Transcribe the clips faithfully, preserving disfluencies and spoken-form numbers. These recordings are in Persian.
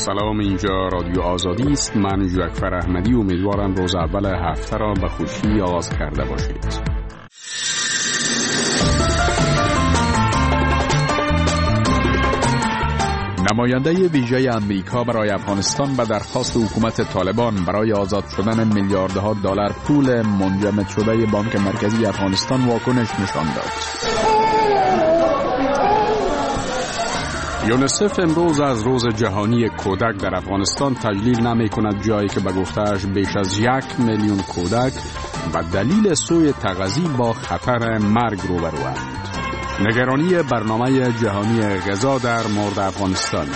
سلام، اینجا رادیو آزادی است. من جعفر احمدی امیدوارم روز اول هفته را به خوشی آغاز کرده باشید. نماینده ویژه امریکا برای افغانستان به درخواست حکومت طالبان برای آزاد شدن میلیاردها دلار پول منجمد شده بانک مرکزی افغانستان واکنش نشان داد. یونیسف امروز از روز جهانی کودک در افغانستان تجلیل نمی کند، جایی که به گفته‌اش بیش از یک میلیون کودک و دلیل سوء تغذیه با خطر مرگ روبروند. نگرانی برنامه جهانی غذا در مورد افغانستان.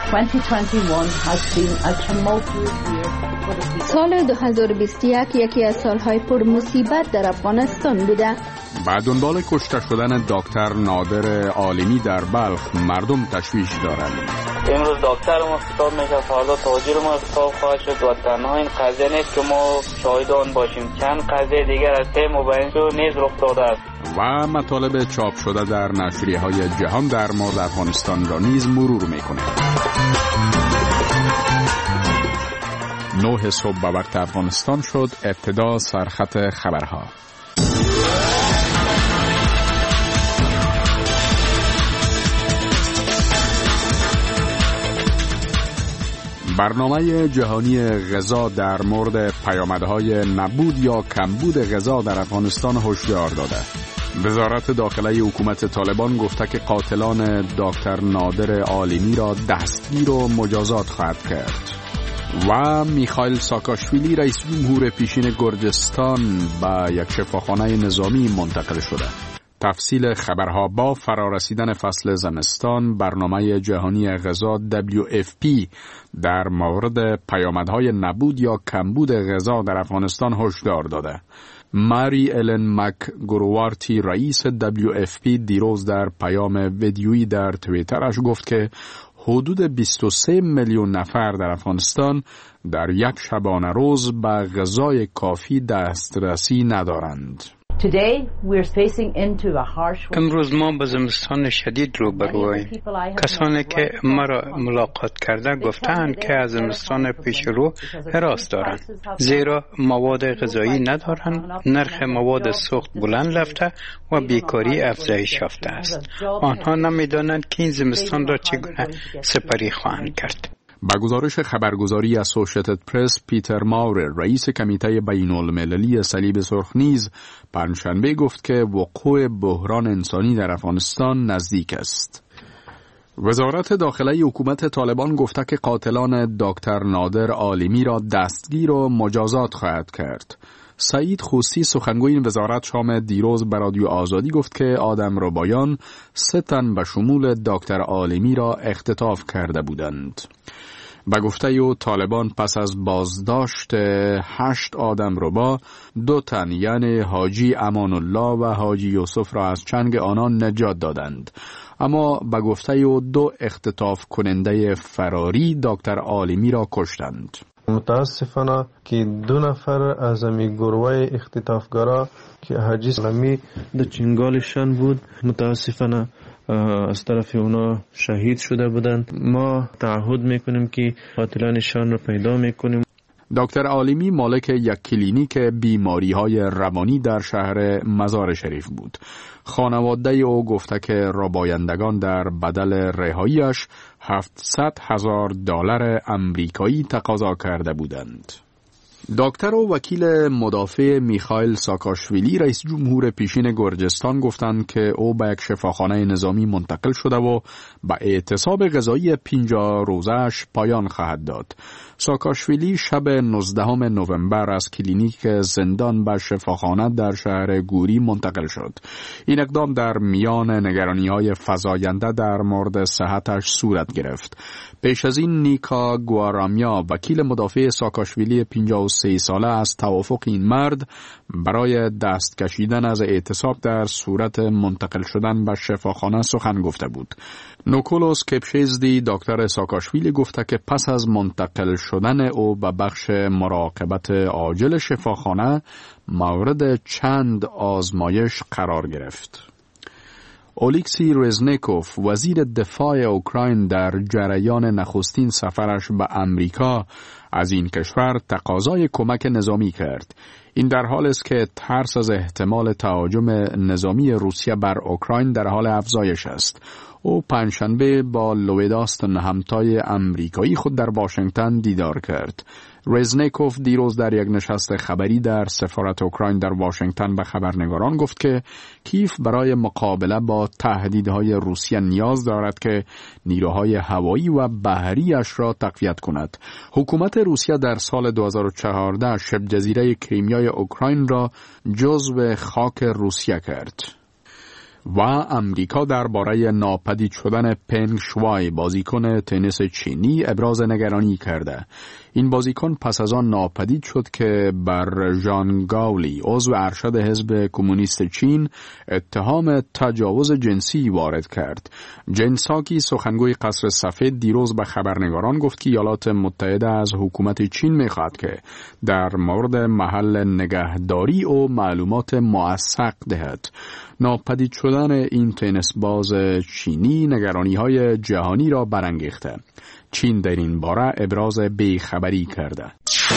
سال دو هزار و بیست و یک یکی از سالهای پر مصیبت در افغانستان بوده. بعد دنبال کشته شدن دکتر نادر عالمی در بلخ مردم تشویش دارند. امروز دکتر ما خطاب میشه، فردا تاجر ما خطاب خواهد شد و تنها این قضیه نیست که ما شاهدان باشیم، چند قضیه دیگر از تیم و بینشو نیز رخ داده است. و مطالب چاپ شده در نشریه های جهان در مورد افغانستان را نیز مرور میکنه. نه صبح به وقت افغانستان شد. ابتدا سرخط خبرها. برنامه جهانی غذا در مورد پیامدهای نبود یا کمبود غذا در افغانستان هشدار داده. وزارت داخلی حکومت طالبان گفته که قاتلان دکتر نادر عالمی را دستگیر و مجازات خواهد کرد. و میخائیل ساکاشویلی رئیس جمهور پیشین گرجستان به یک شفاخانه نظامی منتقل شده. تفصیل خبرها. با فرارسیدن فصل زمستان، برنامه جهانی غذا دبلیو اف پی در مورد پیامدهای نبود یا کمبود غذا در افغانستان هشدار داده. ماری الن مک گروارتی رئیس دبلیو اف پی دیروز در پیام ویدیویی در توییترش گفت که حدود بیست و سه میلیون نفر در افغانستان در یک شبانه روز به غذای کافی دسترسی ندارند. امروز ما با زمستان شدید روبرویم. کسانی که مرا ملاقات کرده گفتند که از زمستان پیش رو هراس دارند، زیرا مواد غذایی ندارند، نرخ مواد سوخت بلند رفته و بیکاری افزایش یافته است. آنها نمی‌دانند که این زمستان را چگونه سپری خواهند کرد. با گزارش خبرگزاری اسوسییتد پرس، پیتر ماورر رئیس کمیته بین‌المللی صلیب سرخ نیز پنجشنبه گفت که وقوع بحران انسانی در افغانستان نزدیک است. وزارت داخلی حکومت طالبان گفته که قاتلان دکتر نادر عالمی را دستگیر و مجازات خواهد کرد. سعید خوسی سخنگوی این وزارت شام دیروز به رادیو آزادی گفت که آدمربایان سه تن به شمول دکتر عالمی را اختطاف کرده بودند. به گفته او طالبان پس از بازداشت هشت آدمربا، دو تن یعنی حاجی امان الله و حاجی یوسف را از چنگ آنان نجات دادند، اما به گفته او دو اختطاف کننده فراری دکتر عالمی را کشتند. متاسفانه که دو نفر از امی گروه اختطافگرا که حاجی سلامی در چنگالشان بود متاسفانه از طرف اونا شهید شده بودند. ما تعهد میکنیم که قاتلانشان را پیدا میکنیم. دکتر عالمی مالک یک کلینیک بیماری‌های روانی در شهر مزار شریف بود. خانواده او گفته که ربایندگان در بدل رهاییش هفتصد هزار دلار آمریکایی تقاضا کرده بودند. دکتر و وکیل مدافع میخائیل ساکاشویلی رئیس جمهور پیشین گرجستان گفتند که او به یک شفاخانه نظامی منتقل شده و به اعتصاب غذایی پنجاه روزه‌اش پایان خواهد داد. ساکاشویلی شب نوزدهم نوامبر از کلینیک زندان به شفاخانه در شهر گوری منتقل شد. این اقدام در میان نگرانی‌های فزاینده در مورد صحتش صورت گرفت. پیش از این نیکا گوارامیا وکیل مدافع ساکاشویلی پنجاه و سه ساله از توافق این مرد برای دست کشیدن از اعتصاب در صورت منتقل شدن به شفاخانه سخن گفته بود. نوکولوس کپشزدی دکتر ساکاشویلی گفته که پس از منتقل شدن او به بخش مراقبت عاجل شفاخانه مورد چند آزمایش قرار گرفت. اولیکسی رزنیکوف وزیر دفاع اوکراین در جریان نخستین سفرش به امریکا از این کشور تقاضای کمک نظامی کرد. این در حال است که ترس از احتمال تهاجم نظامی روسیه بر اوکراین در حال افزایش است. او پنجشنبه با لوید آستن همتای امریکایی خود در واشنگتن دیدار کرد. رزنیکوف دیروز در یک نشست خبری در سفارت اوکراین در واشنگتن به خبرنگاران گفت که کیف برای مقابله با تهدیدهای روسیه نیاز دارد که نیروهای هوایی و بحریش را تقویت کند. حکومت روسیه در سال دو هزار و چهارده شبه جزیره کریمیای اوکراین را جزو خاک روسیه کرد. و امریکا درباره ناپدید شدن پنگ شوای بازیکن تنیس چینی ابراز نگرانی کرده. این بازیکن پس از آن ناپدید شد که بر ژان گاولی عضو ارشد حزب کمونیست چین اتهام تجاوز جنسی وارد کرد. جن ساکی سخنگوی قصر سفید دیروز به خبرنگاران گفت که ایالات متحده از حکومت چین می‌خواهد که در مورد محل نگهداری او معلومات موثق دهد. ناپدید شدن این تنیس باز چینی نگرانی‌های جهانی را برانگیخته. چین در این باره ابراز بیخبری کرده.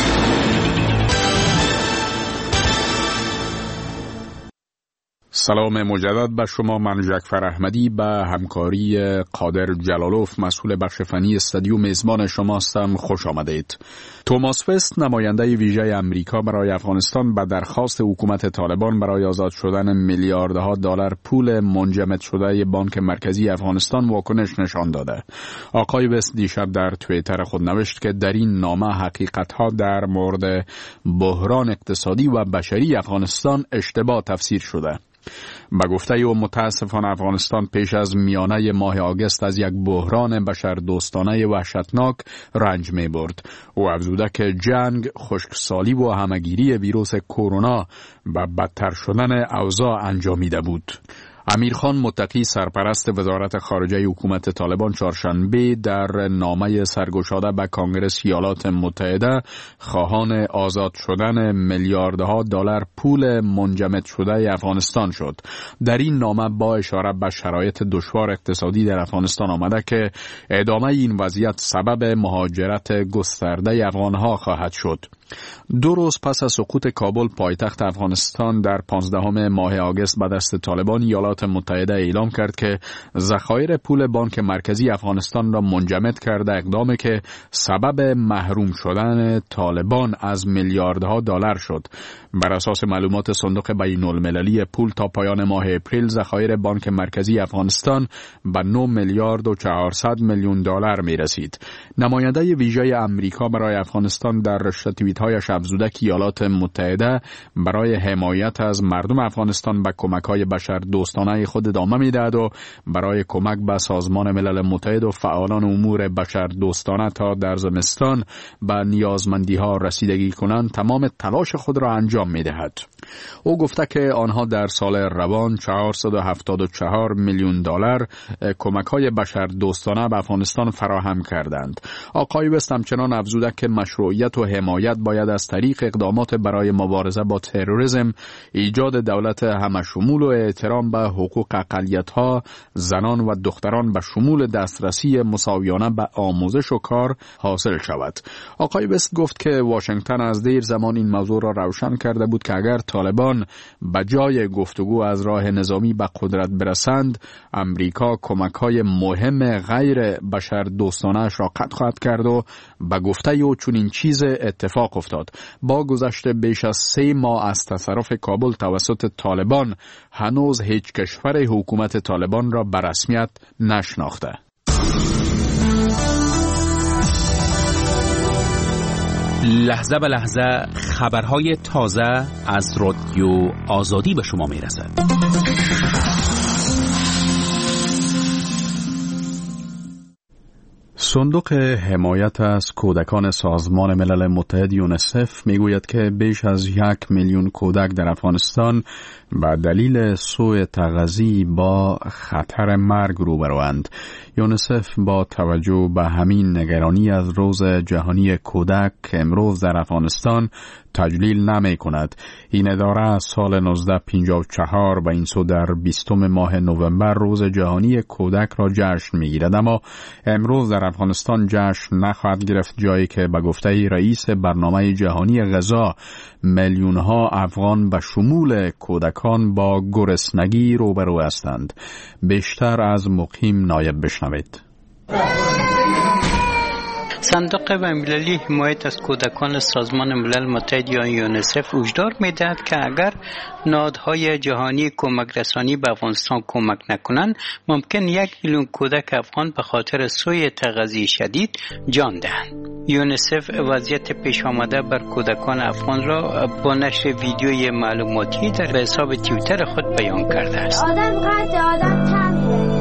سلام مجدد به شما. من جعفر احمدی به همکاری قادر جلالوف مسئول بخش فنی استودیو میزبان شما هستم. خوش آمدید. توماس وست نماینده ویژه امریکا برای افغانستان به درخواست حکومت طالبان برای آزاد شدن میلیاردها دلار پول منجمد شده بانک مرکزی افغانستان واکنش نشان داده. آقای وست دیشب در توییتر خود نوشت که در این نامه حقیقت‌ها در مورد بحران اقتصادی و بشری افغانستان اشتباه تفسیر شده. به گفته او متاسفانه افغانستان پیش از میانه ماه آگوست از یک بحران بشردوستانه وحشتناک رنج می برد. او افزوده که جنگ، خشکسالی و همهگیری ویروس کرونا و بدتر شدن اوضاع انجامیده بود. امیرخان متقی سرپرست وزارت خارجه حکومت طالبان چهارشنبه در نامه سرگشاده به کانگرس ایالات متحده خواهان آزاد شدن میلیاردها دلار پول منجمد شده افغانستان شد. در این نامه با اشاره به شرایط دشوار اقتصادی در افغانستان آمده که ادامه این وضعیت سبب مهاجرت گسترده افغانها خواهد شد. دو روز پس از سقوط کابل پایتخت افغانستان در پانزدهم ماه آگوست به دست طالبان، ایالات متحده اعلام کرد که ذخایر پول بانک مرکزی افغانستان را منجمد کرده، اقدامی که سبب محروم شدن طالبان از میلیاردها دلار شد. بر اساس معلومات صندوق بین المللی پول تا پایان ماه اپریل ذخایر بانک مرکزی افغانستان به نه میلیارد و چهارصد میلیون دلار می رسید. نماینده ویژه امریکا برای افغانستان در رشته توییت‌هایش افزوده که ایالات متحده برای حمایت از مردم افغانستان به کمک‌های بشردوستانه خود ادامه می‌دهد و برای کمک به سازمان ملل متحد و فعالان امور بشردوستانه تا در زمستان به نیازمندی‌ها رسیدگی کنند تمام تلاش خود را انجام می‌دهد. او گفته که آنها در سال روان چهارصد و هفتاد و چهار میلیون دلار کمک‌های بشردوستانه به افغانستان فراهم کردند. آقای وست همچنان افزوده که مشروعیت و حمایت باید از طریق اقدامات برای مبارزه با تروریسم، ایجاد دولت همشمول و احترام به حقوق اقلیت‌ها، زنان و دختران به شمول دسترسی مساویانه به آموزش و کار حاصل شود. آقای وست گفت که واشنگتن از دیر زمان این موضوع را روشن کرده بود که اگر طالبان به جای گفتگو از راه نظامی به قدرت برسند، امریکا کمک‌های مهم غیر بشردوستانه‌اش را قطع خواهد کرد و به گفته او چون این چیز اتفاق افتاد. با گذشت بیش از سه ماه از تصرف کابل توسط طالبان، هنوز هیچ کشور حکومت طالبان را به رسمیت نشناخته. لحظه به لحظه خبرهای تازه از رادیو آزادی به شما می رسد. صندوق حمایت از کودکان سازمان ملل متحد یونسف میگوید که بیش از یک میلیون کودک در افغانستان به دلیل سوء تغذیه با خطر مرگ روبروند. یونسف با توجه به همین نگرانی از روز جهانی کودک که امروز در افغانستان تجلیل نمی کند. این اداره از سال نوزده پنجاه و چهار به این سو در بیستم ماه نوامبر روز جهانی کودک را جشن می گیرد، اما امروز در افغانستان جشن نخواهد گرفت، جایی که به گفته رئیس برنامه جهانی غذا میلیون ها افغان به شمول کودکان با گرسنگی روبرو هستند. بیشتر از مقیم نایب بشنوید. صندوق بین‌المللی حمایت از کودکان سازمان ملل متحد یا یونسف هشدار می‌دهد که اگر نهادهای جهانی کمک رسانی به افغانستان کمک نکنند، ممکن یک میلیون کودک افغان به خاطر سوء تغذیه شدید جان دهند. یونسف وضعیت پیش آمده بر کودکان افغان را با نشر ویدیوی معلوماتی در حساب توییتر خود بیان کرده است. آدم قد آدم تمیه.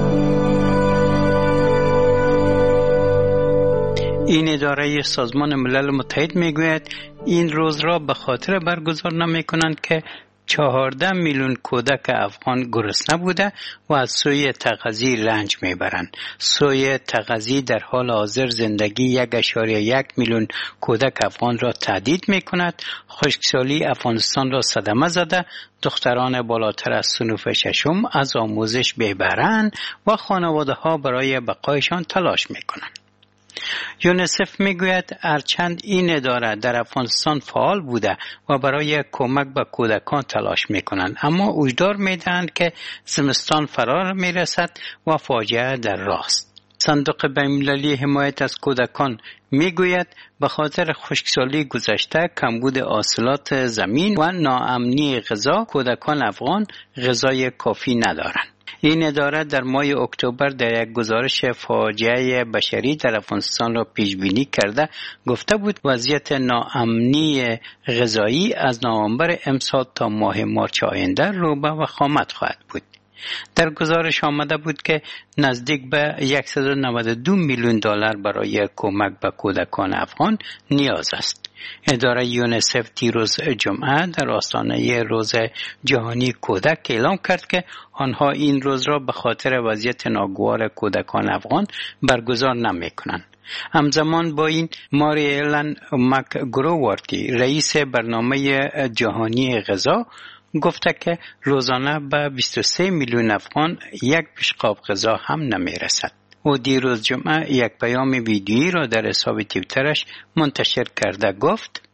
این اداره سازمان ملل متحد میگوید این روز را به خاطر برگزار نمی کنند که چهارده میلیون کودک افغان گرسنه بوده و از سوء تغذیه رنج میبرند. سوء تغذیه در حال حاضر زندگی یک اشاریه یک میلیون کودک افغان را تهدید میکند. خشکسالی افغانستان را صدمه زده، دختران بالاتر از صنف ششم از آموزش بهره‌اند و خانواده ها برای بقایشان تلاش میکنند. یونسف میگوید هرچند این اداره در افغانستان فعال بوده و برای کمک به کودکان تلاش میکنند، اما هشدار میدهند که زمستان فرا میرسد و فاجعه در راه است. صندوق بین‌المللی حمایت از کودکان میگوید به خاطر خشکسالی گذشته، کمبود حاصلات زمین و ناامنی غذا، کودکان افغان غذای کافی ندارند. این اداره در ماه اکتبر در یک گزارش فاجعه بشری در افغانستان را پیش بینی کرده گفته بود وضعیت ناامنی غذایی از نوامبر امسال تا ماه مارچ آینده رو به وخامت خواهد بود. در گزارش آمده بود که نزدیک به صد و نود و دو میلیون دلار برای کمک به کودکان افغان نیاز است. اداره یونسف دیروز جمعه در آستانه روز جهانی کودک اعلام کرد که آنها این روز را به خاطر وضعیت ناگوار کودکان افغان برگزار نمی کنند. همزمان با این ماری ایلن مکگروورتی رئیس برنامه جهانی غذا گفته که روزانه به بیست و سه میلیون افغان یک پیشقاب غذا هم نمیرسد. او دیروز جمعه یک پیام ویدیویی را در حساب توییترش منتشر کرده گفت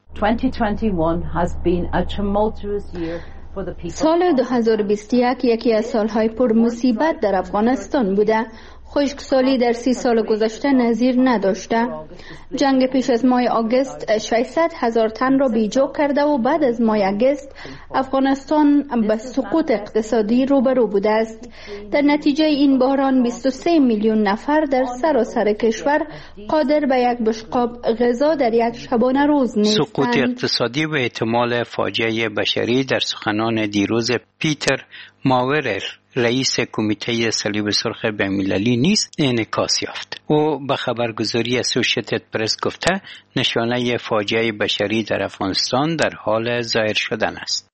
سال دو هزار و بیست و یک یکی از سالهای پر مصیبت در افغانستان بوده. خشکسالی در سی سال گذشته نظیر نداشته. جنگ پیش از ماه آگوست ششصد هزار تن را بیجا کرده و بعد از ماه آگوست افغانستان به سقوط اقتصادی روبرو بوده است. در نتیجه این بحران بیست و سه میلیون نفر در سراسر کشور قادر به یک بشقاب غذا در یک شبانه روز نیستند. سقوط اقتصادی و احتمال فاجعه بشری در سخنان دیروز پیتر ماورر رئیس کمیته صلیب سرخ بین‌المللی نیز انعکاس یافت. او به خبرگزاری اسوشییتد پرس گفته نشانه فاجعه بشری در افغانستان در حال ظاهر شدن است.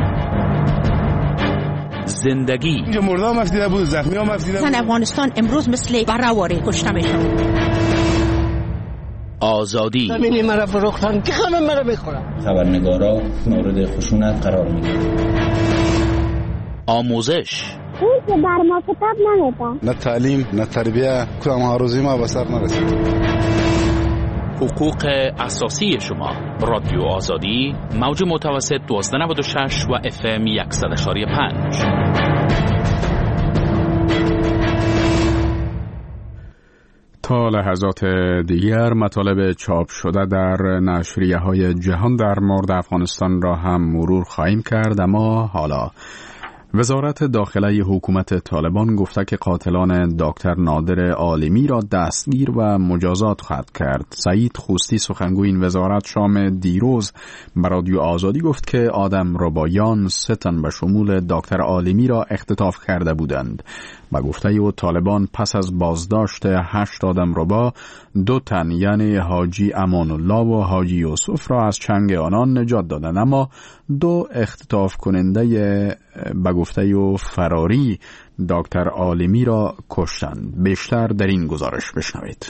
زندگی اینجا مرده هم افتیده بود، زخمی هم افتیده بود. افغانستان امروز مثل برآوری کشته میشد. آزادی زمینی مرا فروختن که همه مرا بخورن. خبرنگارا مورد خشونت قرار میگیرن. آموزش اون که بر ما کتاب نمیدن. نه تعلیم نه تربیه، کدام هاروزی ما به سر نرسید. حقوق اساسی شما. رادیو آزادی موج متوسط دوازده نود و شش و اف ام صد و پنج. تا لحظات دیگر مطالب چاپ شده در نشریه های جهان در مورد افغانستان را هم مرور خواهیم کرد، اما حالا وزارت داخله حکومت طالبان گفته که قاتلان دکتر نادر عالمی را دستگیر و مجازات خواهد کرد. سعید خوستی سخنگوی این وزارت شام دیروز به رادیو آزادی گفت که آدم ربایان سه تن به شمول دکتر عالمی را اختطاف کرده بودند. به گفته او طالبان پس از بازداشت هشت آدمربا دو تن یعنی حاجی امان الله و حاجی یوسف را از چنگ آنان نجات دادند، اما دو اختطاف کننده به گفته او فراری دکتر عالمی را کشتند. بیشتر در این گزارش بشنوید.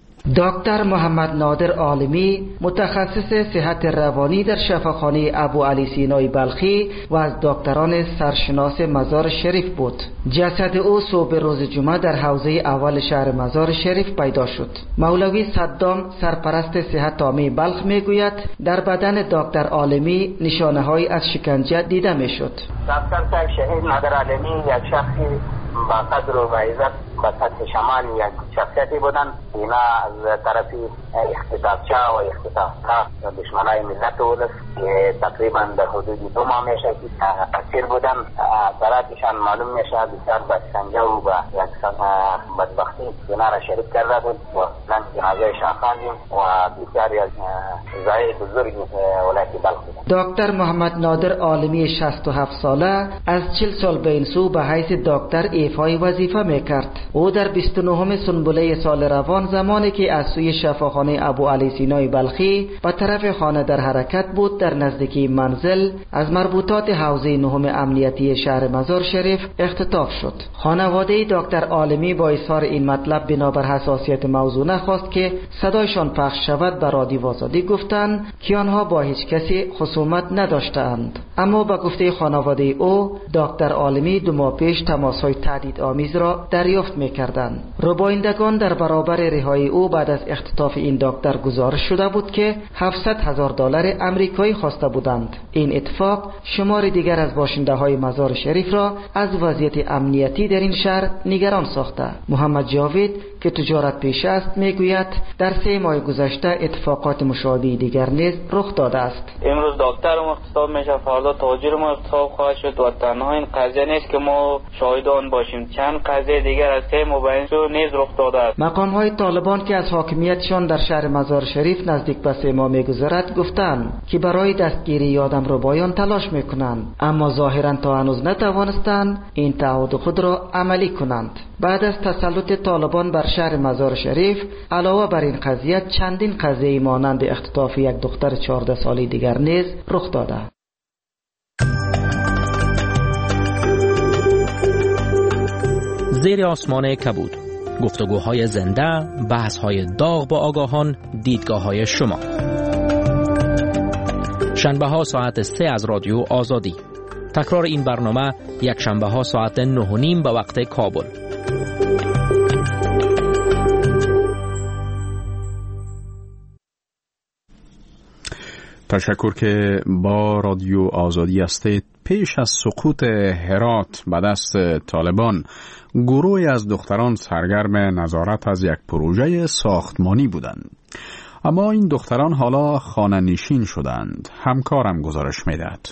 دکتر محمد نادر عالمی متخصص صحت روانی در شفاخانه ابو علی سینای بلخی و از دکتران سرشناس مزار شریف بود. جسد او صبح روز جمعه در حوزه اول شهر مزار شریف پیدا شد. مولوی صدام سرپرست صحت عامه بلخ میگوید در بدن دکتر عالمی نشانه های از شکنجه دیده میشد. دکتر صاحب شهید نادر عالمی یک شخصی با قدر و عزت با سطح شمال یک شخصیتی بودن. اینا از طرفی اختطافچه و اختطافچه دشمنای ملت ولس که تقریبا در حدود دو ماه میشه که اسیر بودن. اثراتشان معلوم میشه بسیار با شکنجه و با یک بدبختی اینا را شریک کرده بود و من جنازه شاخاندیم و بسیاری از زای بزرگ ولایت بلخ بود. دکتر محمد نادر عالمی شصت و هفت ساله از چهل سال به این سو به حیث دکتر ایفای وظیفه میکرد. او در بیست و نهم سنبله سال روان زمانی که از سوی شفاخانه ابو علی سینای بلخی به طرف خانه در حرکت بود در نزدیکی منزل از مربوطات حوزه نهم امنیتی شهر مزار شریف اختطاف شد. خانواده دکتر عالمی با اظهار این مطلب بنابر حساسیت موضوع نخواست که صدایشان پخش شود به رادیو آزادی گفتند که آنها با هیچ کسی خصومت نداشتند. اما با گفته خانواده او دکتر عالمی دو ماه پیش تماس‌های تهدید آمیز را دریافت می‌کردند. ربایندگان در برابر رهایی او بعد از اختطاف این دکتر گزارش شده بود که هفتصد هزار دلار آمریکایی خواسته بودند. این اتفاق شمار دیگر از باشنده‌های مزار شریف را از وضعیت امنیتی در این شهر نگران ساخته. محمد جاوید که تجارت پیشه است میگوید در سه ماه گذشته اتفاقات مشابه دیگر نیز رخ داده است. امروز دکتر ما اغتصاب میشه، فردا تاجر ما اغتصاب خواهد شد و تنها این قضیه نیست که ما شاهدان باشیم، چند قضیه دیگر از سه ماه نیز رخ داده است. مقام های طالبان که از حاکمیتشان در شهر مزار شریف نزدیک به سه ماه میگذرد گفتند که برای دستگیری آدمربایان تلاش میکنند، اما ظاهرا تا هنوز نتوانستند این تعهد خود را عملی کنند. بعد از تسلط طالبان بر شهر مزار شریف علاوه بر این قضیه چندین قضیه مانند اختطاف یک دختر چهارده ساله دیگر نیز رخ داده. زیر آسمان کبود، گفتگوهای زنده، بحث‌های داغ با آگاهان، دیدگاه‌های شما. شنبه‌ها ساعت سه از رادیو آزادی. تکرار این برنامه یک شنبه‌ها ساعت نه و نیم به وقت کابل. تشکر که با رادیو آزادی هستید. پیش از سقوط هرات به دست طالبان، گروهی از دختران سرگرم نظارت از یک پروژه ساختمانی بودند. اما این دختران حالا خانه نشین شدند. همکارم گزارش میدهد.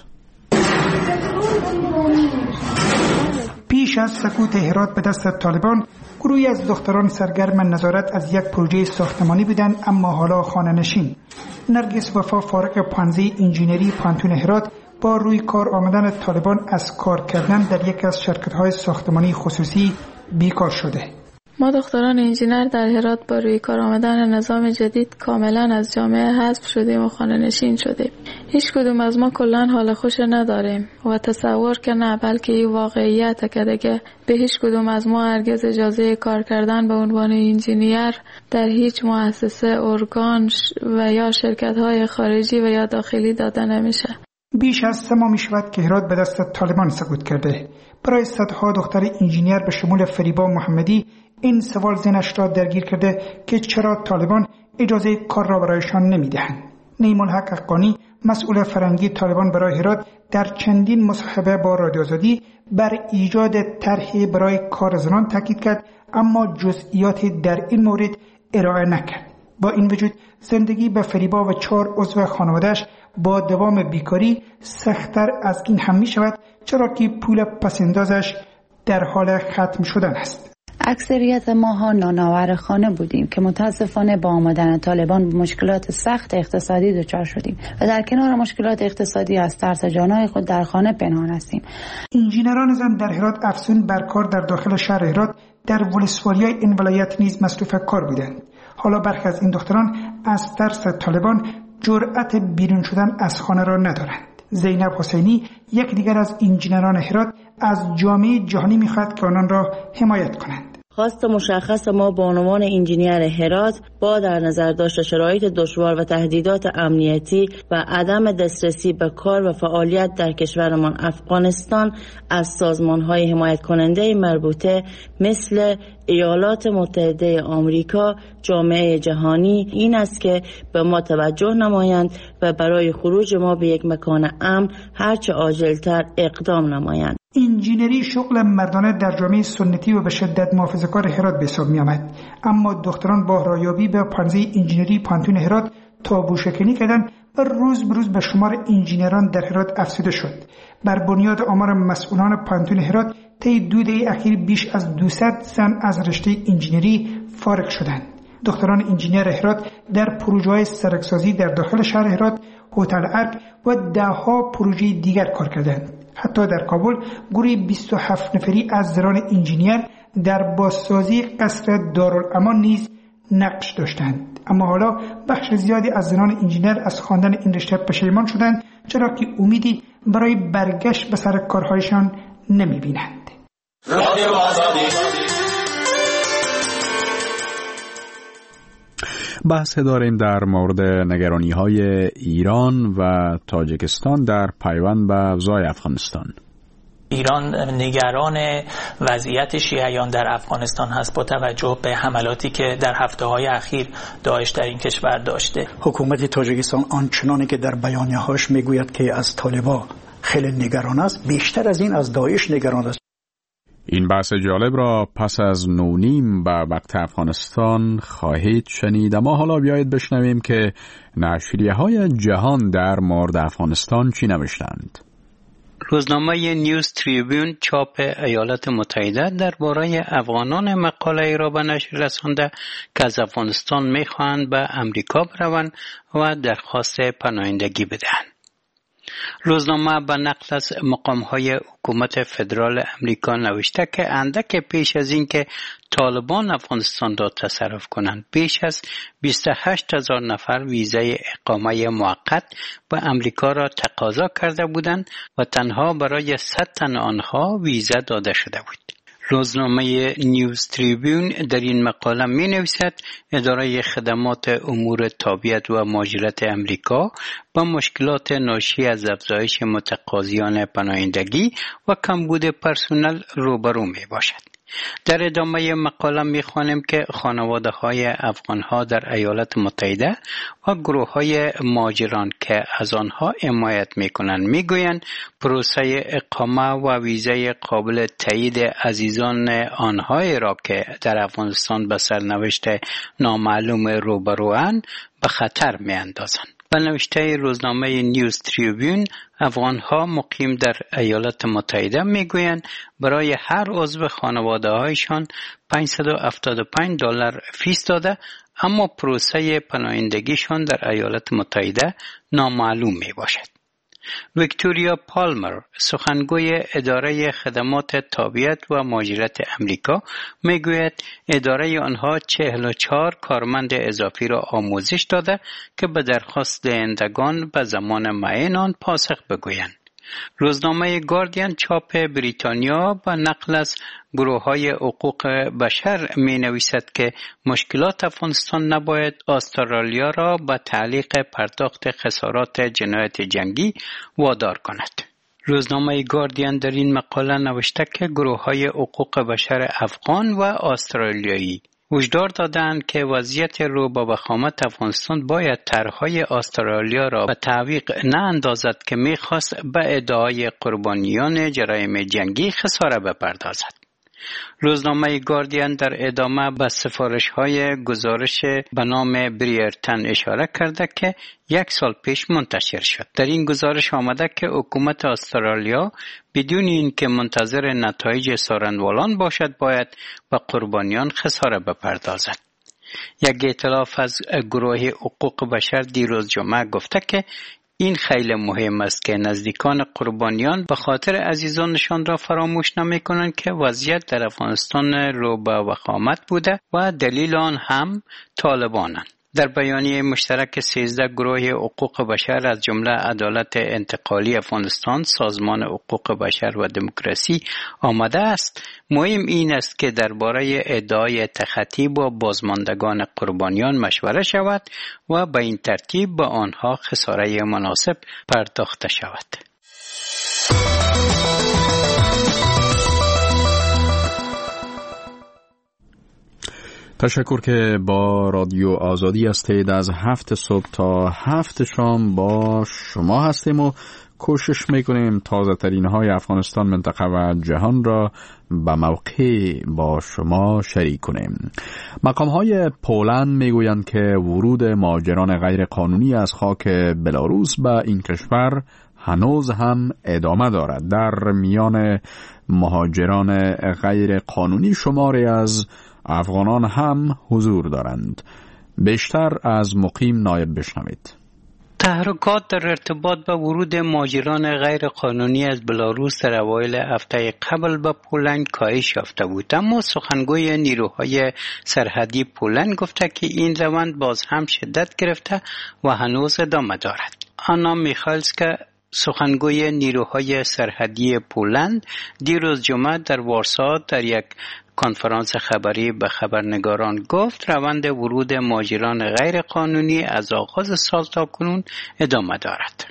پیش از سقوط هرات به دست طالبان، گروهی از دختران سرگرم نظارت از یک پروژه ساختمانی بودند اما حالا خانه نشین. نرگس وفا فارغ پانزه انجینری پانتون هرات با روی کار آمدن طالبان از کار کردن در یک از شرکت‌های ساختمانی خصوصی بیکار شده. ما دختران انجینر در هرات با روی کار آمدن نظام جدید کاملا از جامعه حذف شدیم و خانه نشین شدیم. هیچ کدوم از ما کلا حال خوش نداریم و تصور که نه، بلکه این واقعیت که دیگه به هیچ کدوم از ما هرگز اجازه کار کردن به عنوان انجینیر در هیچ مؤسسه، ارگان و یا شرکت‌های خارجی و یا داخلی داده نمیشه. بیش از سه ماه می شود که هرات به دست طالبان سقوط کرده. برای صدها دختر انجینیر به شمول فریبا محمدی این سوال ذهنش را درگیر کرده که چرا طالبان اجازه کار را برایشان نمیدهند. نعیم الحق حقانی، مسئول فرهنگی طالبان برای هرات، در چندین مصاحبه با رادیو آزادی بر ایجاد طرحی برای کار زنان تاکید کرد، اما جزئیاتی در این مورد ارائه نکرد. با این وجود زندگی به فریبا و چهار عضو خانواده‌اش با دوام بیکاری سخت‌تر از این هم می شود، چرا که پول پسندازش در حال ختم شدن است. اکثریت ماها نانآور خانه بودیم که متاسفانه با آمدن طالبان به مشکلات سخت اقتصادی دچار شدیم و در کنار مشکلات اقتصادی از ترس جانهای خود در خانه پنهان هستیم. انجینران زن در هرات افزون بر کار در داخل شهر هرات در ولسوالیای این ولایت نیز مصروف کار بودند. حالا برخی از این دختران از ترس طالبان جرأت بیرون شدن از خانه را ندارند. زینب حسینی یک دیگر از انجینران هرات از جامعه جهانی می‌خواهد که آنان را حمایت کنند. خواست مشخص ما به عنوان انجینیر هرات با در نظر داشت شرایط دشوار و تهدیدات امنیتی و عدم دسترسی به کار و فعالیت در کشورمان افغانستان از سازمان‌های حمایت کننده مربوطه مثل ایالات متحده آمریکا، جامعه جهانی این است که به ما توجه نمایند و برای خروج ما به یک مکان امن هرچه عاجلتر اقدام نمایند. انجینری شغل مردانه در جامعه سنتی و به شدت محافظه‌کار هرات به حساب می‌آمد، اما دختران با رایابی به پانزه انجینری پانتون هرات تابوشکنی کردند و روز به روز به شمار انجینران در هرات افزوده شد. بر بنیاد آمار مسئولان پانتون هرات طی دو دهه اخیر بیش از دویست زن از رشته انجینری فارغ شدند. دختران انجینر هرات در پروژه‌های سرک‌سازی در داخل شهر هرات، هتل ارک و ده‌ها پروژه دیگر کار کردند. حتی در کابل گروه بیست و هفت نفری از زنان انجینیر در بازسازی قصر دارالامان نیز نقش داشتند. اما حالا بخش زیادی از زنان انجینیر از خواندن این رشته پشیمان شدند، چرا که امیدی برای برگشت به سر کارهایشان نمی‌بینند. بحث داریم در مورد نگرانی‌های ایران و تاجیکستان در پیوند به اوضاع افغانستان. ایران نگران وضعیت شیعیان در افغانستان هست با توجه به حملاتی که در هفته‌های اخیر داعش در این کشور داشته. حکومت تاجیکستان آنچنانی که در بیانیه‌هاش میگوید که از طالبان خیلی نگران است، بیشتر از این از داعش نگران است. این بحث جالب را پس از نونیم به وقت افغانستان خواهید شنید. اما حالا بیایید بشنویم که نشریه‌های جهان در مورد افغانستان چی نوشتند. روزنامه نیوز تریبیون چاپ ایالات متحده درباره افغانان مقاله را به نشر رسانده که از افغانستان می‌خواهند به امریکا بروند و درخواست پناهندگی بدهند. روزنامه به نقل از مقام‌های حکومت فدرال امریکا نوشته که اندک پیش از این که طالبان افغانستان را تصرف کنند، بیش از بیست و هشت هزار نفر ویزای اقامه موقت به امریکا را تقاضا کرده بودند و تنها برای صد تن آنها ویزا داده شده بود. روزنامه نیوز تریبیون در این مقاله می نویسد اداره خدمات امور تابعیت و مهاجرت امریکا با مشکلات ناشی از افزایش متقاضیان پناهندگی و کمبود پرسنل روبرو می باشد. در ادامه مقاله می خوانیم که خانواده های افغان ها در ایالات متحده و گروه های مهاجران که از آنها حمایت می کنند می گویند پروسه اقامه و ویزای قابل تایید عزیزان آنهایی را که در افغانستان به سرنوشت نامعلوم روبروان به خطر می اندازند. به نوشته روزنامه نیوز تریبیون، افغان‌ها مقیم در ایالات متحده میگویند برای هر عضو خانواده هایشان پانصد و هفتاد و پنج دلار فیس داده، اما پروسه پناهندگیشان در ایالات متحده نامعلوم می باشد. ویکتوریا پالمر، سخنگوی اداره خدمات تابعیت و مهاجرت امریکا، میگوید اداره آنها چهل و چهار کارمند اضافی را آموزش داده که به درخواست دهندگان به زمان معین آن پاسخ بگویند. روزنامه گاردین چاپ بریتانیا با نقل از گروه‌های حقوق بشر می نویسد که مشکلات افغانستان نباید استرالیا را به تعلیق پرداخت خسارات جنایت جنگی وادار کند. روزنامه گاردین در این مقاله نوشته که گروه‌های حقوق بشر افغان و استرالیایی هشدار دادند که وضعیت رو با وخامت افغانستان باید طرح‌های استرالیا را به تعویق نه اندازد که می‌خواست به ادعای قربانیان جرایم جنگی خساره بپردازد. روزنامه گاردین در ادامه به سفارش های گزارش به نام بریرتن اشاره کرده که یک سال پیش منتشر شد. در این گزارش آمده که حکومت استرالیا بدون اینکه منتظر نتایج سارندوالان باشد باید به قربانیان خساره بپردازد. یک ائتلاف از گروه حقوق بشر دیروز جمعه گفته که این خیلی مهم است که نزدیکان قربانیان به خاطر عزیزانشان را فراموش نمی کنند که وضعیت در افغانستان رو به وخامت بوده و دلیل آن هم طالبانند. در بیانیه مشترک سیزده گروه حقوق بشر از جمله عدالت انتقالی افغانستان، سازمان حقوق بشر و دموکراسی آمده است مهم این است که درباره ادعای تخطی با بازماندگان قربانیان مشوره شود و به این ترتیب به آنها خساره مناسب پرداخته شود. تشکر که با رادیو آزادی هستید. از هفت صبح تا هفت شام با شما هستیم و کوشش میکنیم تازه ترین های افغانستان، منطقه و جهان را به موقع با شما شریک کنیم. مقام های پولند میگویند که ورود مهاجران غیر قانونی از خاک بلاروس به این کشور هنوز هم ادامه دارد. در میان مهاجران غیر قانونی شماری از افغانان هم حضور دارند. بیشتر از مقیم نایب بشنوید. تحرکات در ارتباط با ورود مهاجران غیر قانونی از بلاروس در اوایل هفته قبل به پولند کاهش یافته بود، اما سخنگوی نیروهای سرحدی پولند گفته که این روند باز هم شدت گرفته و هنوز ادامه دارد. آنا میخالسکا، سخنگوی نیروهای سرحدی پولند، دیروز جمعه در وارسا در یک کنفرانس خبری به خبرنگاران گفت روند ورود مهاجران غیر قانونی از آغاز سال تا کنون ادامه دارد.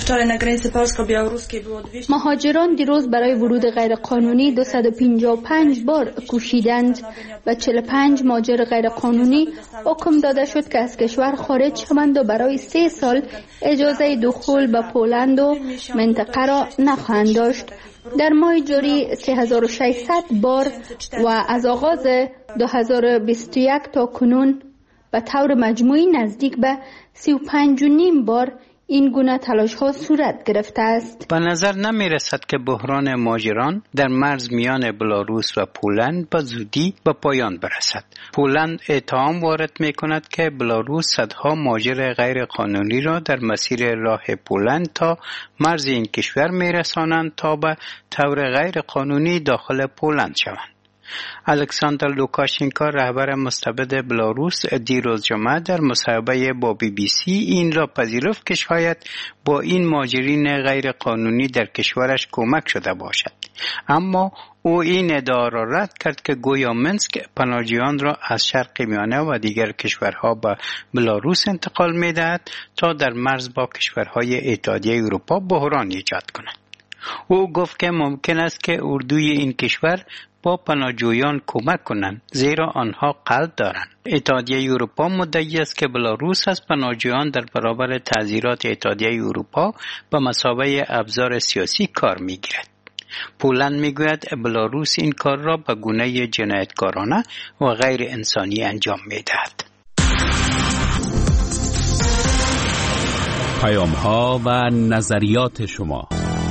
مهاجران دیروز برای ورود غیر قانونی دویست و پنجاه و پنج بار کوشیدند و چهل و پنج مهاجر غیر قانونی حکم داده شد که از کشور خارج شوند و برای سه سال اجازه دخول به پولند و منطقه را نخواهند داشت. در ماه جاری سه هزار و ششصد بار و از آغاز دو هزار و بیست و یک تا کنون به طور مجموعی نزدیک به سی و پنج و نیم بار این گونه تلاش ها صورت گرفته است. به نظر نمی رسد که بحران مهاجران در مرز میان بلاروس و پولند به زودی به پایان برسد. پولند اتهام وارد می کند که بلاروس صدها مهاجر غیر قانونی را در مسیر راه پولند تا مرز این کشور می رسانند تا به طور غیر قانونی داخل پولند شوند. الکساندر لوکاشنکو، رهبر مستبد بلاروس، دیروز جمعه در مصاحبه با بی بی سی این را پذیرفت که شاید با این مهاجرین غیر قانونی در کشورش کمک شده باشد، اما او این ادعا را رد کرد که گویا منسک پناهجویان را از شرق میانه و دیگر کشورها به بلاروس انتقال می‌دهد تا در مرز با کشورهای اتحادیه اروپا بحران ایجاد کند. او گفت که ممکن است که اردوی این کشور با پناهجویان کمک کنند، زیرا آنها قلب دارند. اتحادیه اروپا مدعی است که بلاروس از پناهجویان در برابر تعزیرات اتحادیه اروپا به مثابه ابزار سیاسی کار می‌گیرد. پولند میگوید بلاروس این کار را به گونه جنایتکارانه و غیر انسانی انجام می‌دهد. پیام‌ها و نظریات شما.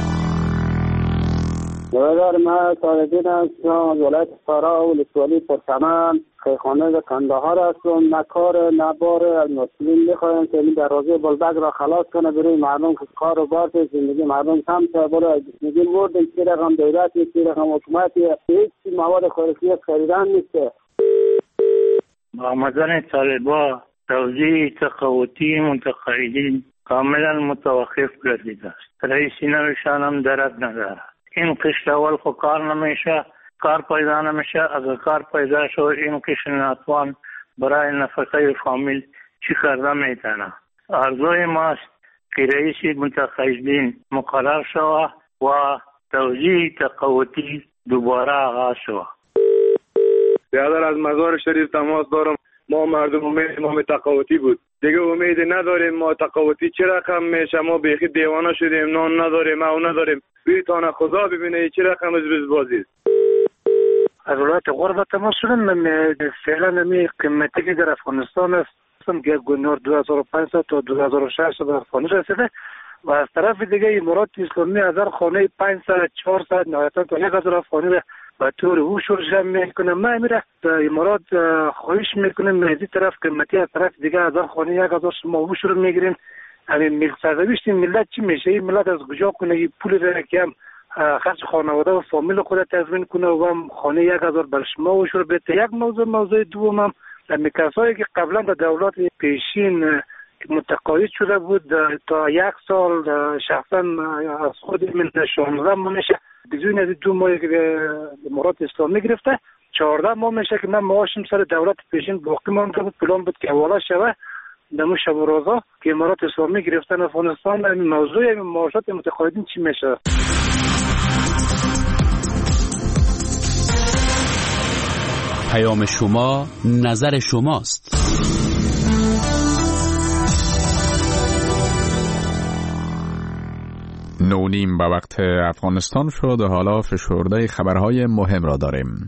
برادر من صادقین هستم، ولایت سارا و لسوالی پرچمن، خیخانه کندهار هستم. نه کار نه بار از مسئولین میخوایم که این دروازه بلدک را خلاص کنه برای مردم که کار و بار زندگی مردم کم تا برای میگیم بردیم چی رقم دولتی چی رقم حکومتی هیچ مواد خوراکی خریدن نیسته. آمدن طالبا توزیع تقاوتی متقاعدین کاملا متوقف گردیده است. رئیس نوشان هم درد ندارد. این قشت اول خو کار نمیشه، کار پیدا نمیشه. اگر کار پیدا شد این قشت ناتوان برای نفقه فامیل چی کرده میتونه. آرزوی ماست که رئیس متقاعدین مقرر شود و توزیع تقاوتی دوباره آغاز شود. برادر از مزار شریف تماس دارم. ما مردم امید ما تقاوتی بود، دیگه امید نداریم. ما تقاوتی چه رقم میشه؟ ما بیخی دیوانه شدیم، نان نداریم، او نداریم. بیتانه خدا ببینه چه رقم از بازی است. از ولایت غرب تماس شدم. فعلا می قیمتی که در افغانستان است که گنور دو هزار و پانصد تا دو هزار و ششصد به افغانی رسیده و از طرف دیگه امارات اسلامی از هر خانه پانصد چهارصد نهایتا تا یک هزار افغانی را به طور هوشور جمع میکنه. ما میره امارات خواهش میکنیم از این طرف قیمتی از طرف دیگه از هر خانه یک هزار شما هوشور میگیرین. همین ملک سرنوشت ملت چی میشه؟ این ملت از کجا کنه این پول را که هم خرج خانواده و فامیل خود تضمین کنه و هم خانه یک هزار بر شما هوشور بده. یک موضوع موضوع دوم هم در کسایی که قبلا در دولت پیشین متقاعد شده بود تا یک سال شخصا از خود من شانزده ماه میشه بدون از دو ماهی که امارات اسلامی گرفته چهارده ماه میشه که من معاشم سر دولت پیشین باقی مانده بود. پلان بود که حواله شوه نمو شب و روزا که امارات اسلامی گرفتن افغانستان. این موضوع این معاشات متقاعدین چی میشه؟ پیام شما نظر شماست. نونیم به وقت افغانستان شد و حالا فشرده خبرهای مهم را داریم.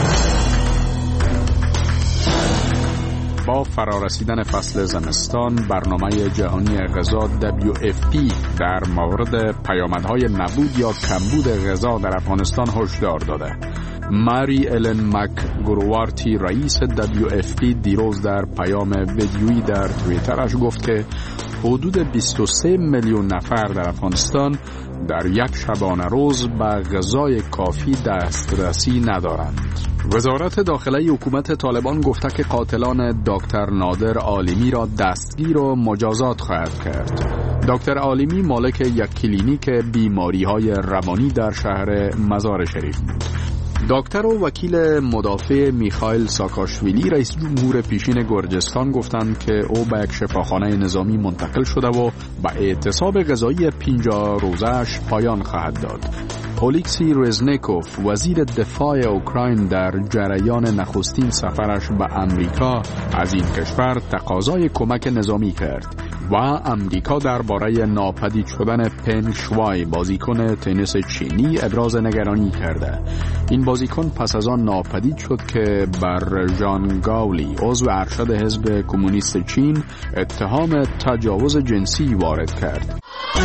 با فرارسیدن فصل زمستان برنامه جهانی غذا دبلیو اف پی در مورد پیامدهای نبود یا کمبود غذا در افغانستان هشدار داده. ماری الن مک گروارتی رئیس دبلیو اف پی دیروز در پیام ویدیویی در توییترش گفت که حدود بیست و سه میلیون نفر در افغانستان در یک شبانه روز به غذای کافی دسترسی ندارند. وزارت داخلی حکومت طالبان گفته که قاتلان دکتر نادر عالمی را دستگیر و مجازات خواهد کرد. دکتر عالمی مالک یک کلینیک بیماری‌های روانی در شهر مزار شریف بود. دکتر و وکیل مدافع میخائیل ساکاشویلی رئیس جمهور پیشین گرجستان گفتند که او به یک شفاخانه نظامی منتقل شده و به اعتصاب غذایی پنجاه روزه‌اش پایان خواهد داد. اولیکسی رزنیکوف وزیر دفاع اوکراین در جریان نخستین سفرش به امریکا از این کشور تقاضای کمک نظامی کرد و امریکا درباره ناپدید شدن پنگ شوای بازیکن تنیس چینی ابراز نگرانی کرده. این بازیکن پس از آن ناپدید شد که بر ژان گاولی عضو ارشد حزب کمونیست چین اتهام تجاوز جنسی وارد کرد.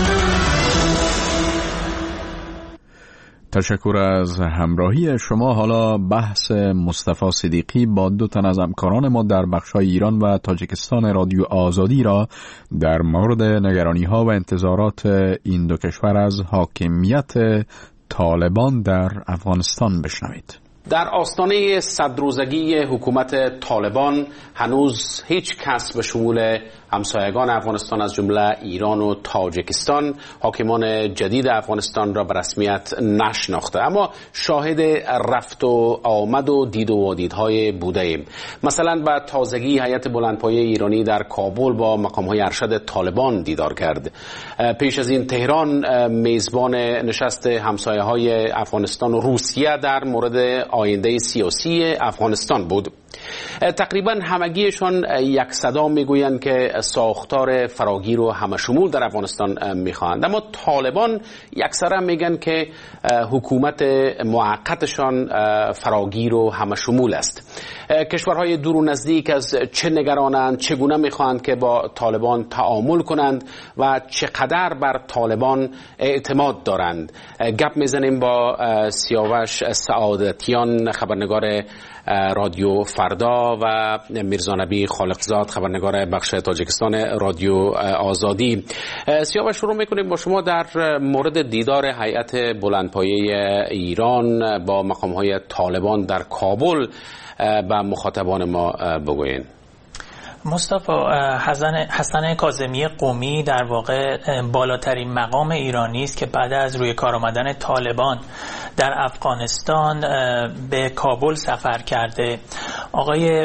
تشکر از همراهی شما. حالا بحث مصطفی صدیقی با دو تن از همکاران ما در بخش‌های ایران و تاجیکستان رادیو آزادی را در مورد نگرانی‌ها و انتظارات این دو کشور از حاکمیت طالبان در افغانستان بشنوید. در آستانه صد روزگی حکومت طالبان هنوز هیچ کس به شمول همسایگان افغانستان از جمله ایران و تاجیکستان حاکمان جدید افغانستان را به رسمیت نشناخته، اما شاهد رفت و آمد و دید و وادیدهای بوده ایم. مثلا به تازگی هیئت بلندپایه ایرانی در کابل با مقامهای ارشد طالبان دیدار کرد. پیش از این تهران میزبان نشست همسایه های افغانستان و روسیه در مورد آینده سیاسی افغانستان بود. تقریبا همگیشان یک صدا میگویند که ساختار فراگیر و همشمول در افغانستان میخواهند، اما طالبان یکسره میگن که حکومت موقتشان فراگیر و همشمول است. کشورهای دور و نزدیک از چه نگرانند، چگونه میخواهند که با طالبان تعامل کنند و چقدر بر طالبان اعتماد دارند. گپ میزنیم با سیاوش سعادتیان خبرنگار رادیو فردا و میرزانبی خالقزاد خبرنگار بخش تاجیکستان رادیو آزادی. سیاوش شروع میکنیم با شما در مورد دیدار هیئت بلندپایه ایران با مقامهای طالبان در کابل به مخاطبان ما بگوین. مصطفی حسن حسن کاظمی قمی در واقع بالاترین مقام ایرانی است که بعد از روی کار آمدن طالبان در افغانستان به کابل سفر کرده. آقای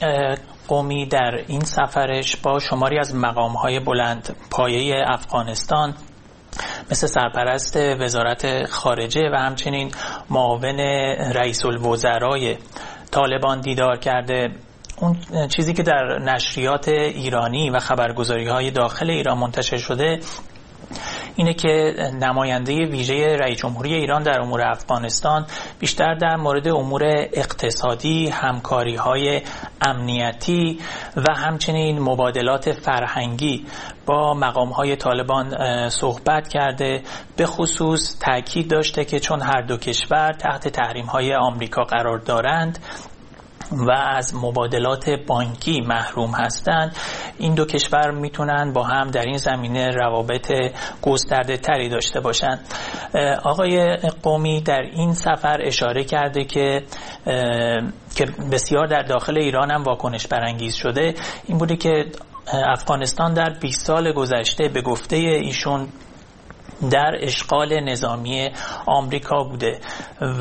قمی در این سفرش با شماری از مقام‌های بلند پایه افغانستان مثل سرپرست وزارت خارجه و همچنین معاون رئیس الوزرای طالبان دیدار کرده. اون چیزی که در نشریات ایرانی و خبرگزاری‌های داخل ایران منتشر شده اینه که نماینده ویژه رئیس جمهوری ایران در امور افغانستان بیشتر در مورد امور اقتصادی، همکاری‌های امنیتی و همچنین مبادلات فرهنگی با مقام‌های طالبان صحبت کرده. به خصوص تاکید داشته که چون هر دو کشور تحت تحریم‌های آمریکا قرار دارند و از مبادلات بانکی محروم هستند، این دو کشور میتونن با هم در این زمینه روابط گسترده تری داشته باشند. آقای قومی در این سفر اشاره کرده که که بسیار در داخل ایران هم واکنش برانگیز شده، این بوده که افغانستان در بیست سال گذشته به گفته ایشون در اشغال نظامی آمریکا بوده و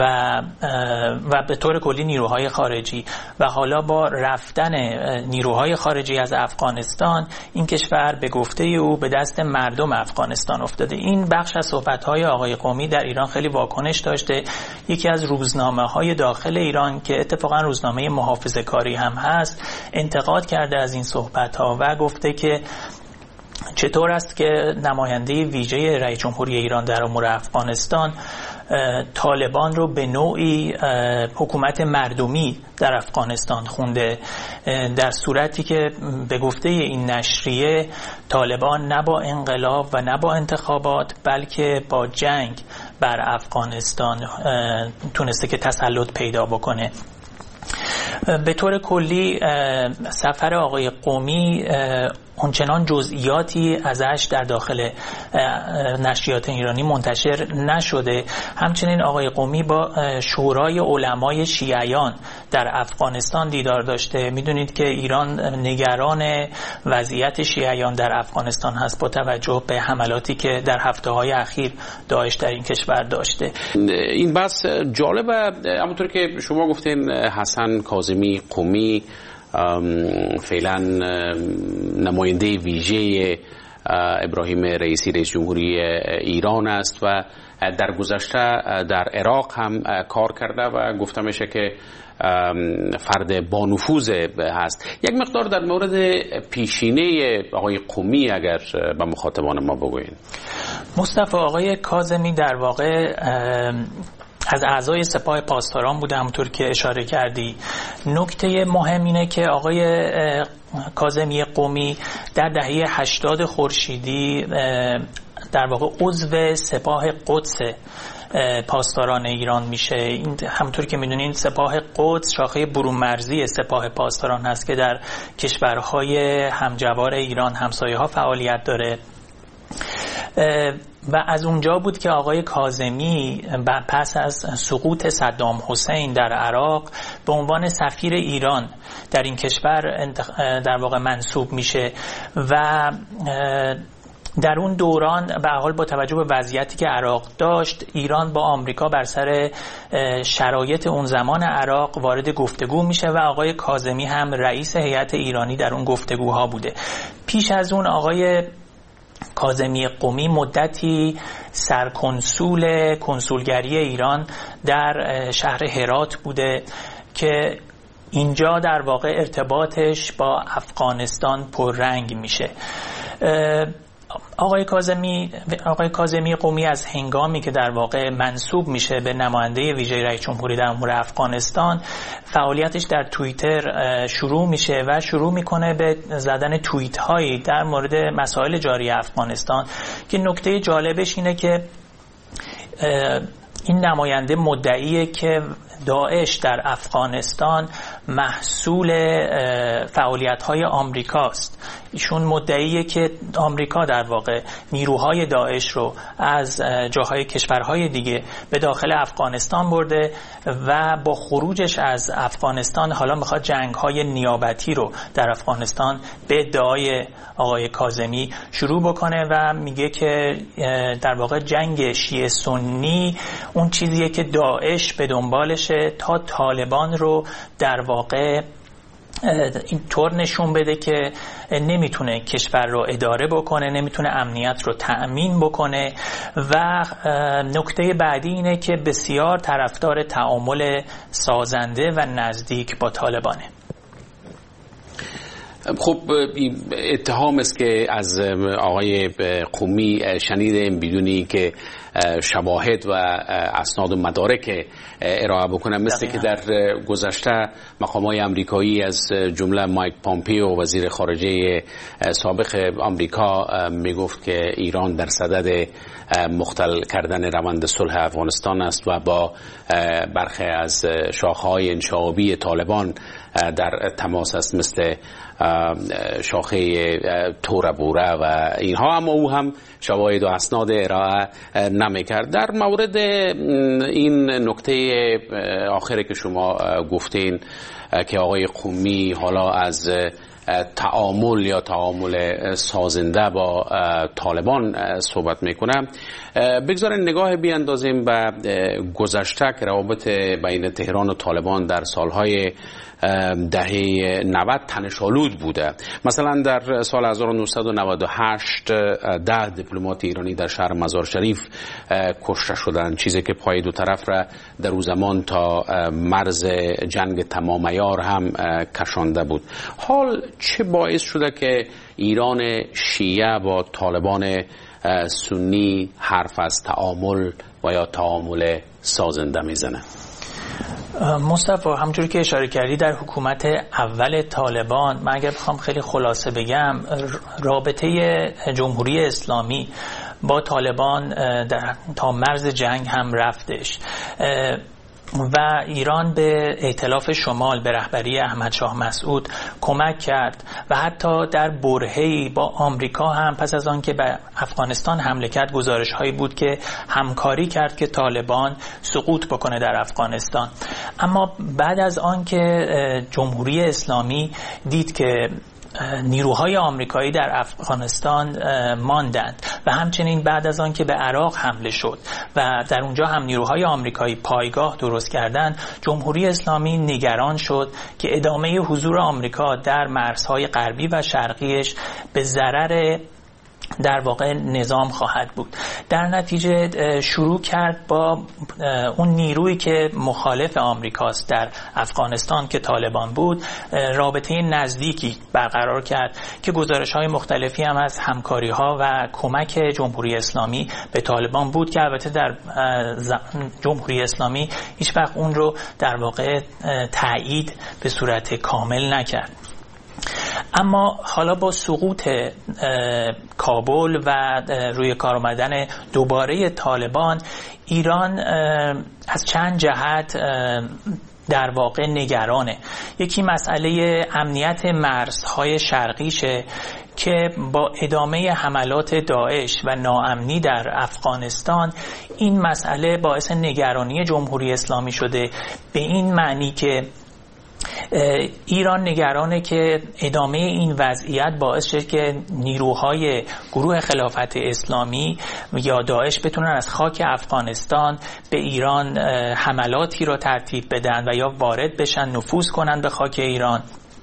و به طور کلی نیروهای خارجی، و حالا با رفتن نیروهای خارجی از افغانستان این کشور به گفته او به دست مردم افغانستان افتاده. این بخش از صحبت‌های آقای قومی در ایران خیلی واکنش داشته. یکی از روزنامه‌های داخل ایران که اتفاقا روزنامه محافظه‌کاری هم هست انتقاد کرده از این صحبت‌ها و گفته که چطور است که نماینده ویژه رئیس جمهوری ایران در امور افغانستان طالبان رو به نوعی حکومت مردمی در افغانستان خونده، در صورتی که به گفته این نشریه طالبان نه با انقلاب و نه با انتخابات بلکه با جنگ بر افغانستان تونسته که تسلط پیدا بکنه. به طور کلی سفر آقای قومی اونچنان جزئیاتی ازش در داخل نشریات ایرانی منتشر نشده. همچنین آقای قومی با شورای علمای شیعیان در افغانستان دیدار داشته. میدونید که ایران نگران وضعیت شیعیان در افغانستان هست با توجه به حملاتی که در هفته‌های اخیر داعش در این کشور داشته. این بحث جالبه. همونطور که شما گفتین حسن کاظمی قومی فعلا نماینده ویژه ابراهیم رئیسی رئیس جمهوری ایران است و در گذشته در عراق هم کار کرده و گفته میشه که فرد با نفوذ هست. یک مقدار در مورد پیشینه آقای قومی اگر به مخاطبان ما بگوین. مصطفی، آقای کاظمی در واقع از اعضای سپاه پاسداران بوده، همونطور که اشاره کردی. نکته مهم اینه که آقای کاظمی قومی در دهه هشتاد خورشیدی در واقع عضو سپاه قدس پاسداران ایران میشه. این همونطور که میدونین سپاه قدس شاخه برون مرزی سپاه پاسداران هست که در کشورهای همجوار ایران همسایه ها فعالیت داره و از اونجا بود که آقای کاظمی پس از سقوط صدام حسین در عراق به عنوان سفیر ایران در این کشور در واقع منصوب میشه و در اون دوران به حال با توجه به وضعیتی که عراق داشت، ایران با آمریکا بر سر شرایط اون زمان عراق وارد گفتگو میشه و آقای کاظمی هم رئیس هیئت ایرانی در اون گفتگوها بوده. پیش از اون آقای کاظمی قومی مدتی سرکنسول کنسولگری ایران در شهر هرات بوده که اینجا در واقع ارتباطش با افغانستان پررنگ میشه. آقای کاظمی آقای کاظمی قومی از هنگامی که در واقع منصوب میشه به نماینده ویژه رئیس جمهوری در امور افغانستان، فعالیتش در توییتر شروع میشه و شروع میکنه به زدن توییت هایی در مورد مسائل جاری افغانستان که نکته جالبش اینه که این نماینده مدعیه که داعش در افغانستان محصول فعالیت‌های آمریکاست. ایشون مدعیه که آمریکا در واقع نیروهای داعش رو از جاهای کشورهای دیگه به داخل افغانستان برده و با خروجش از افغانستان حالا میخواد جنگ‌های نیابتی رو در افغانستان به ادعای آقای کاظمی شروع بکنه و میگه که در واقع جنگ شیعه سنی اون چیزیه که داعش به دنبالشه تا طالبان رو در واقع این طور نشون بده که نمیتونه کشور رو اداره بکنه، نمیتونه امنیت رو تأمین بکنه و نکته بعدی اینه که بسیار طرفدار تعامل سازنده و نزدیک با طالبانه. خب اتهام است که از آقای قمی شنیدیم بدونی که شواهد و اسناد و مدارک ارائه بکنم، مثل که در گذشته مقامات آمریکایی از جمله مایک پامپیو وزیر خارجه سابق آمریکا میگفت که ایران در صدد مختل کردن روند صلح افغانستان است و با برخی از شاخه‌های انشعابی طالبان در تماس است، مثل شاخه تور بوره و اینها، اما او هم شواهد و اسناد ارائه نمیکرد. در مورد این نکته آخری که شما گفتین که آقای قمی حالا از تعامل یا تعامل سازنده با طالبان صحبت میکنه، بگذارین نگاه بیاندازیم به گذشته که روابط بین تهران و طالبان در سالهای دهه نود تنش‌آلود بوده. مثلا در سال هزار و نهصد و نود و هشت ده دیپلمات ایرانی در شهر مزار شریف کشته شدند، چیزی که پای دو طرف را در اون زمان تا مرز جنگ تمام عیار هم کشانده بود. حال چه باعث شده که ایران شیعه با طالبان سنی حرف از تعامل و یا تعامل سازنده میزنه؟ مصطفی، همونجوری که اشاره کردی در حکومت اول طالبان، من اگر بخوام خیلی خلاصه بگم، رابطه جمهوری اسلامی با طالبان در تا مرز جنگ هم رفتش و ایران به ائتلاف شمال به رهبری احمد شاه مسعود کمک کرد و حتی در برهه‌ای با آمریکا هم پس از آن که به افغانستان حمله کرد گزارش هایی بود که همکاری کرد که طالبان سقوط بکنه در افغانستان. اما بعد از آن که جمهوری اسلامی دید که نیروهای آمریکایی در افغانستان ماندند و همچنین بعد از آن که به عراق حمله شد و در اونجا هم نیروهای آمریکایی پایگاه درست کردند، جمهوری اسلامی نگران شد که ادامه حضور آمریکا در مرزهای غربی و شرقیش به ضرر در واقع نظام خواهد بود. در نتیجه شروع کرد با اون نیرویی که مخالف آمریکاست در افغانستان که طالبان بود رابطه نزدیکی برقرار کرد که گزارش‌های مختلفی هم از همکاری‌ها و کمک جمهوری اسلامی به طالبان بود که البته در جمهوری اسلامی هیچ وقت اون رو در واقع تایید به صورت کامل نکرد. اما حالا با سقوط کابل و روی کار آمدن دوباره طالبان، ایران از چند جهت در واقع نگرانه. یکی مسئله امنیت مرزهای شرقیشه که با ادامه حملات داعش و ناامنی در افغانستان این مسئله باعث نگرانی جمهوری اسلامی شده، به این معنی که ایران نگرانه که ادامه این وضعیت باعث شد که نیروهای گروه خلافت اسلامی یا داعش بتونن از خاک افغانستان به ایران حملاتی را ترتیب بدن و یا وارد بشن، نفوذ کنن به خاک ایران.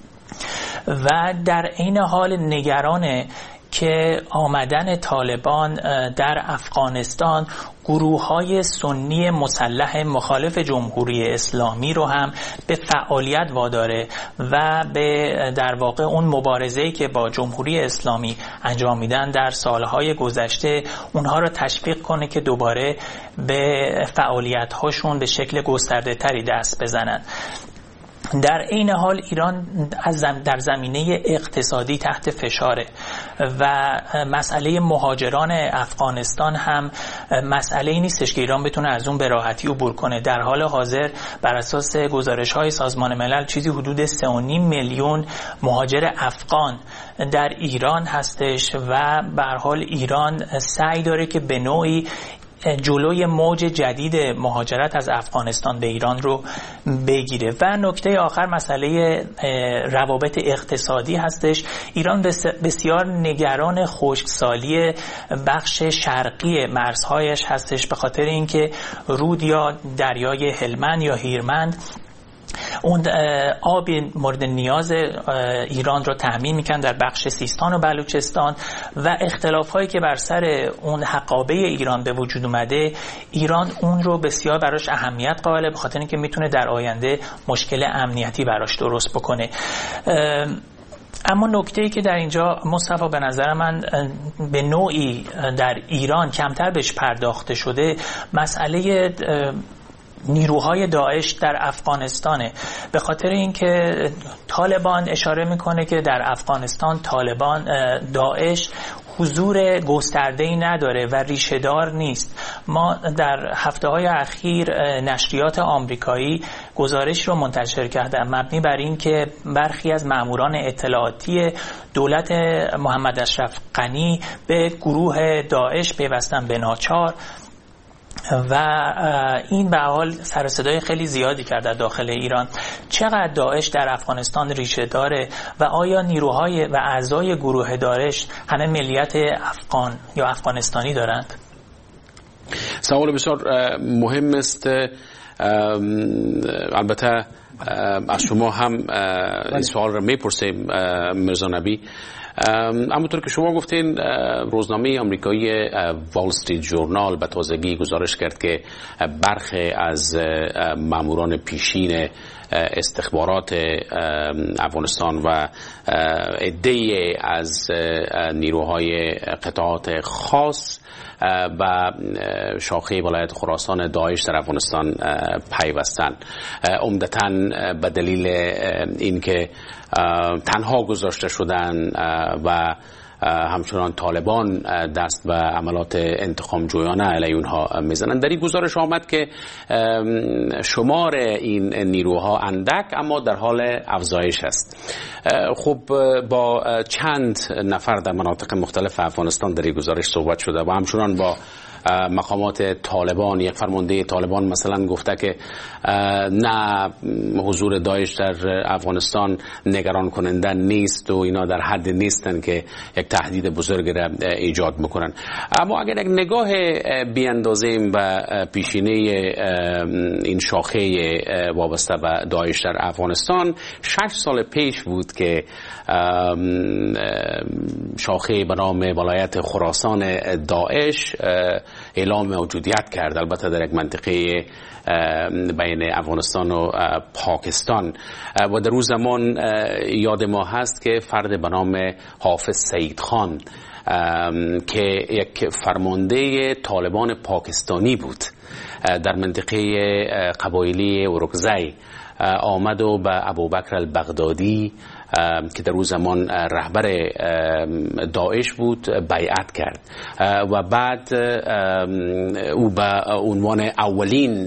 و در این حال نگرانه که آمدن طالبان در افغانستان گروه‌های سنی مسلح مخالف جمهوری اسلامی رو هم به فعالیت واداره و به در واقع اون مبارزه‌ای که با جمهوری اسلامی انجام میدن در سالهای گذشته اونها رو تشویق کنه که دوباره به فعالیت‌هاشون به شکل گسترده‌تری دست بزنن. در این حال ایران در زمینه اقتصادی تحت فشاره و مسئله مهاجران افغانستان هم مسئله نیستش که ایران بتونه از اون به راحتی عبور کنه. در حال حاضر بر اساس گزارش‌های سازمان ملل چیزی حدود سه و نیم میلیون مهاجر افغان در ایران هستش و به هر حال ایران سعی داره که به نوعی جلوی موج جدید مهاجرت از افغانستان به ایران رو بگیره. و نکته آخر مسئله روابط اقتصادی هستش. ایران بسیار نگران خشکسالی بخش شرقی مرزهایش هستش به خاطر اینکه رود یا دریای هلمند یا هیرمند اون آب مورد نیاز ایران رو تامین میکنن در بخش سیستان و بلوچستان و اختلافایی که بر سر اون حقابه ایران به وجود اومده، ایران اون رو بسیار براش اهمیت قائله به خاطر اینکه میتونه در آینده مشکل امنیتی براش درست بکنه. اما نکته‌ای که در اینجا مصطفی به نظر من به نوعی در ایران کمتر بهش پرداخته شده، مسئله نیروهای داعش در افغانستانه. به خاطر اینکه طالبان اشاره میکنه که در افغانستان طالبان داعش حضور گسترده‌ای نداره و ریشه‌دار نیست. ما در هفته‌های اخیر نشریات آمریکایی گزارش رو منتشر کردن مبنی بر این که برخی از ماموران اطلاعاتی دولت محمد اشرف غنی به گروه داعش پیوستن به ناچار و این به حال سر و صدای خیلی زیادی کرد در داخل ایران. چقدر داعش در افغانستان ریشه داره و آیا نیروهای و اعضای گروه داعش همه ملیت افغان یا افغانستانی دارند؟ سوال بسیار مهم است. البته از شما هم این سوال را میپرسیم مرزا نبی. همونطور که شما گفتین، روزنامه آمریکایی وال استریت ژورنال به تازگی گزارش کرد که برخی از ماموران پیشین استخبارات افغانستان و عده‌ای از نیروهای قطعات خاص و شاخه ولایت خراسان داعش در افغانستان پیوستند، عمدتاً به دلیل اینکه تنها گذاشته شدن و همچنان طالبان دست به عملات انتقام جویانه علیه اونها میزنند. در این گزارش آمد که شمار این نیروها اندک اما در حال افزایش است. خب با چند نفر در مناطق مختلف افغانستان در این گزارش صحبت شده و همچنان با مقامات طالبان. یک فرمانده طالبان مثلا گفته که نه، حضور داعش در افغانستان نگران کننده نیست و اینا در حد نیستن که یک تهدید بزرگ را ایجاد میکنن. اما اگر یک نگاه بیاندازیم به پیشینه این شاخه وابسته به داعش در افغانستان، شش سال پیش بود که شاخه به نام ولایت خراسان داعش اعلام موجودیت کرد، البته در یک منطقه بین افغانستان و پاکستان. و در اون زمان یاد ما هست که فرد به نام حافظ سعید خان که یک فرمانده طالبان پاکستانی بود در منطقه قبایلی اورکزی آمد و به ابوبکر البغدادی که در اون زمان رهبر داعش بود بیعت کرد و بعد او به عنوان اولین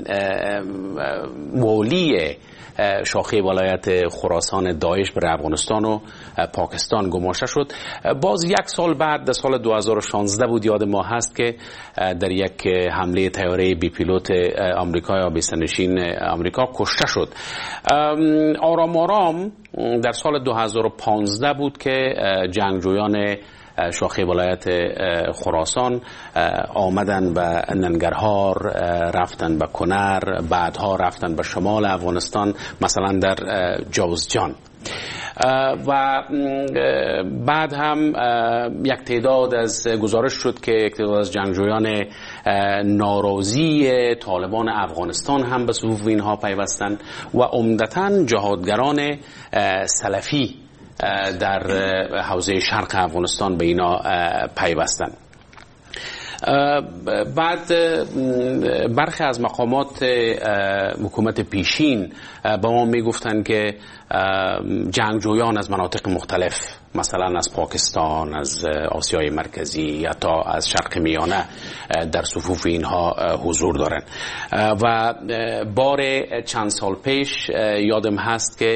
والی شاخه ولایت خراسان داعش بر افغانستان و پاکستان گماشته شد. باز یک سال بعد در سال دو هزار و شانزده بود، یاد ما هست که در یک حمله طیاره بی پیلوت آمریکا یا بیست‌نشین آمریکا کشته شد. آرام آرام در سال دو هزار و پانزده بود که جنگجویان شاخه ولایت خراسان آمدن به ننگرهار، رفتن به کنر، بعدها رفتن به شمال افغانستان، مثلا در جوزجان. و بعد هم یک تعداد از گزارش شد که یک تعداد از جنگجویان ناراضی طالبان افغانستان هم به صفوف اینها پیوستند و عمدتاً جهادگران سلفی در حوزه شرق افغانستان به اینا پیوستند. بعد برخی از مقامات حکومت پیشین با ما میگفتن که جنگجویان از مناطق مختلف، مثلا از پاکستان، از آسیای مرکزی یا تا از شرق میانه در صفوف اینها حضور دارن. و بار چند سال پیش یادم هست که